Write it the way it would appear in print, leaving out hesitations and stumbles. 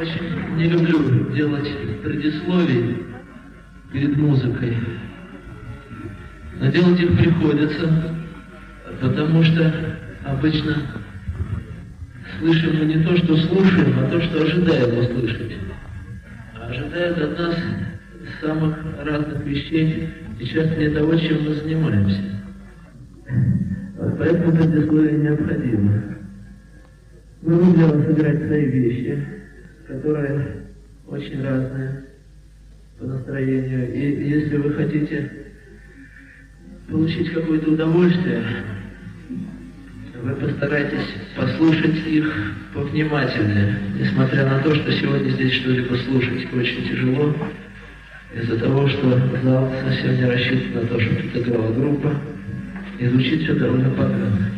очень не люблю делать предисловий перед музыкой, но делать их приходится, потому что обычно слышим мы не то, что слушаем, а то, что ожидаем услышать. А ожидают от нас самых разных вещей и часто не того, чем мы занимаемся. Поэтому предисловие необходимо. Мы будем сыграть свои вещи, которые очень разные по настроению. И если вы хотите получить какое-то удовольствие, вы постарайтесь послушать их повнимательнее, несмотря на то, что сегодня здесь что-либо слушать очень тяжело, из-за того, что зал совсем не рассчитан на то, что тут играла группа, и звучит все довольно погано.